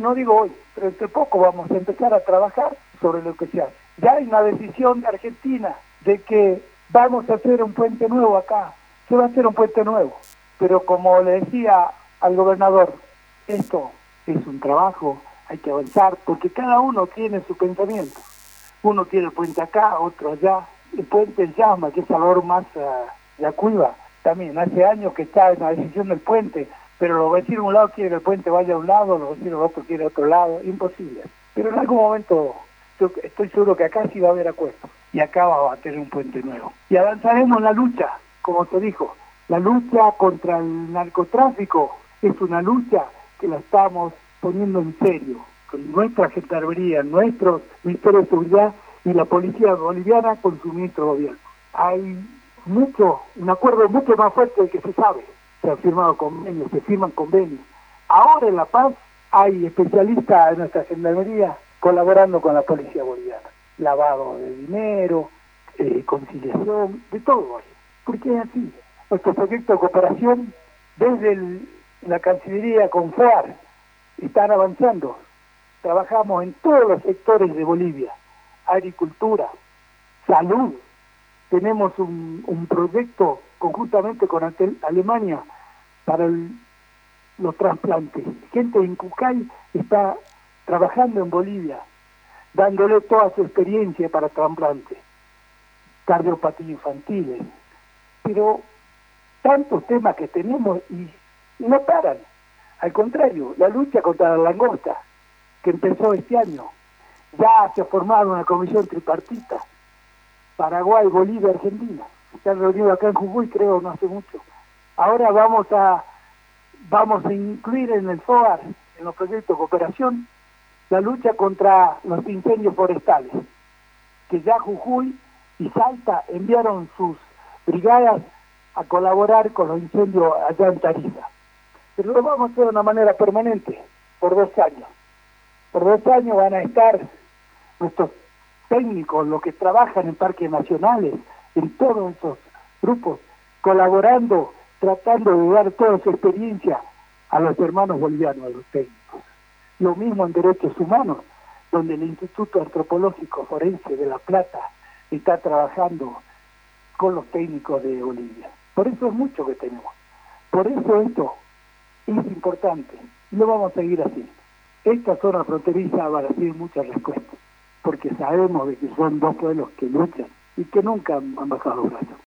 no digo hoy, pero entre poco vamos a empezar a trabajar sobre lo que se hace. Ya hay una decisión de Argentina de que vamos a hacer un puente nuevo acá, se va a hacer un puente nuevo, pero como le decía al gobernador, esto es un trabajo, hay que avanzar, porque cada uno tiene su pensamiento. Uno quiere el puente acá, otro allá. El puente El Llama, que es Salvador Massa de Acuiba, también hace años que está en la decisión del puente, pero los vecinos de un lado quieren que el puente vaya a un lado, los vecinos del otro quieren a otro lado, imposible. Pero en algún momento yo estoy seguro que acá sí va a haber acuerdo, y acá va a tener un puente nuevo. Y avanzaremos en la lucha, como se dijo, la lucha contra el narcotráfico es una lucha que la estamos poniendo en serio, con nuestra gendarmería, nuestro Ministerio de Seguridad y la policía boliviana con su ministro de gobierno. Hay un acuerdo mucho más fuerte del que se sabe. Se han firmado convenios, se firman convenios. Ahora en La Paz hay especialistas de nuestra gendarmería colaborando con la policía boliviana. Lavado de dinero, conciliación, de todo hay. Porque es así. Nuestro proyecto de cooperación desde la Cancillería con FOAR están avanzando. Trabajamos en todos los sectores de Bolivia, agricultura, salud. Tenemos un proyecto conjuntamente con Alemania para los trasplantes. Gente de Incucay está trabajando en Bolivia, dándole toda su experiencia para trasplantes, cardiopatía infantiles. Pero tantos temas que tenemos y no paran. Al contrario, la lucha contra la langosta, que empezó este año, ya se ha formado una comisión tripartita, Paraguay, Bolivia, Argentina. Se han reunido acá en Jujuy, creo, no hace mucho. Ahora vamos a incluir en el FOAR, en los proyectos de cooperación, la lucha contra los incendios forestales, que ya Jujuy y Salta enviaron sus brigadas a colaborar con los incendios allá en Tarija. Pero lo vamos a hacer de una manera permanente, por 2 años. Por 2 años van a estar nuestros técnicos, los que trabajan en parques nacionales, en todos esos grupos, colaborando, tratando de dar toda su experiencia a los hermanos bolivianos, a los técnicos. Lo mismo en derechos humanos, donde el Instituto Antropológico Forense de La Plata está trabajando con los técnicos de Bolivia. Por eso es mucho que tenemos. Por eso esto es importante. Lo vamos a seguir así. Esta zona fronteriza va a recibir muchas respuestas, porque sabemos de que son 2 pueblos que luchan y que nunca han bajado los brazos.